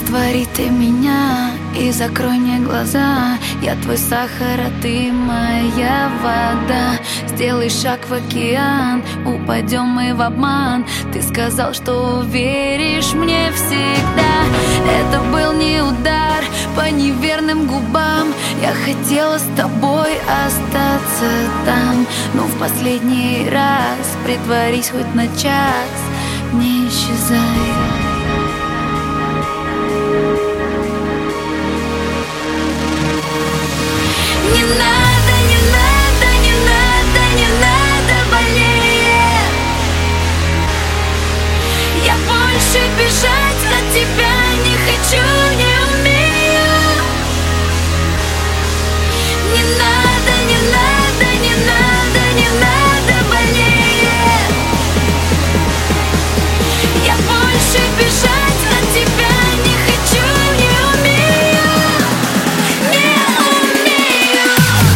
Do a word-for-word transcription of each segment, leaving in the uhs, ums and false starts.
Раствори ты меня и закрой мне глаза. Я твой сахар, а ты моя вода. Сделай шаг в океан, упадем мы в обман. Ты сказал, что веришь мне всегда. Это был не удар по неверным губам. Я хотела с тобой остаться там, но в последний раз притворись хоть на час, не исчезай. Не надо, не надо, не надо, не надо больнее. Я больше бежать от тебя не хочу, не умею. Не надо, не надо, не надо, не надо больнее. Я больше бежать от тебя не хочу, не умею, не умею.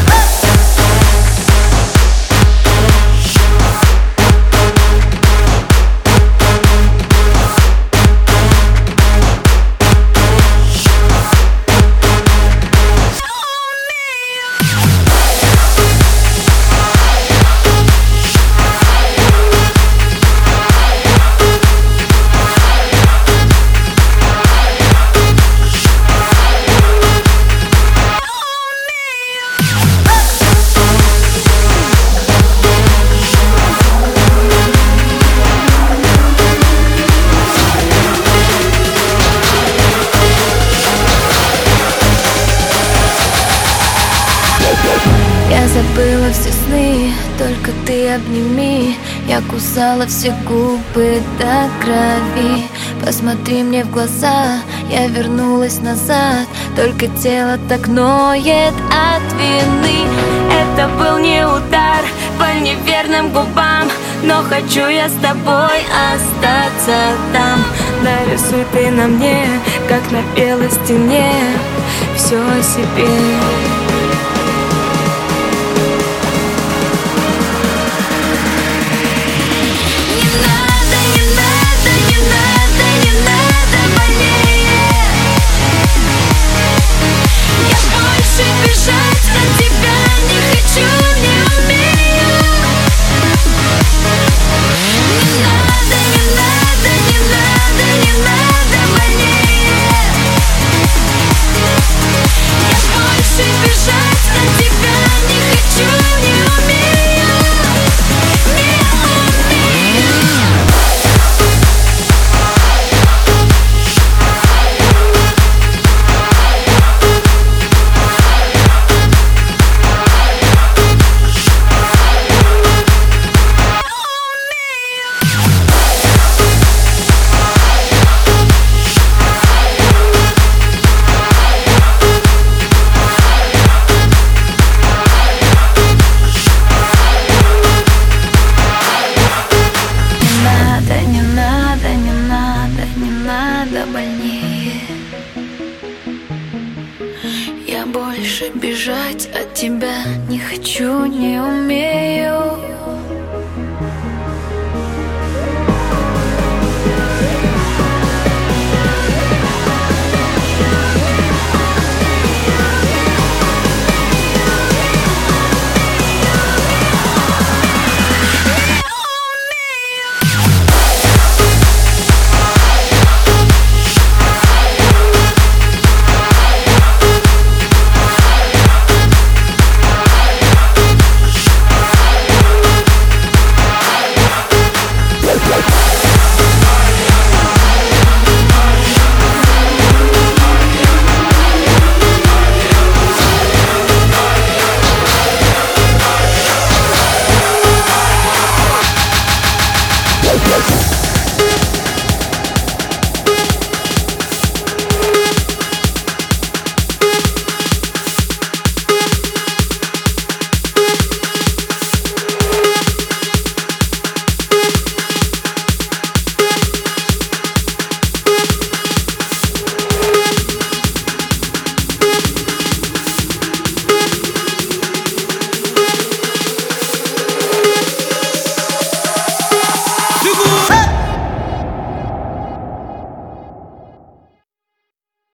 Я забыла все сны, только ты обними. Я кусала все губы до крови. Посмотри мне в глаза, я вернулась назад. Только тело так ноет от вины. Это был не удар по неверным губам, но хочу я с тобой остаться там. Нарисуй ты на мне, как на белой стене, все о себе. Бежать от тебя не хочу, не умею. Не надо, не надо, не надо, не надо больнее. Я больше бежать от тебя не хочу, не умею, не умею. Больнее. Я больше бежать от тебя не хочу, не умею.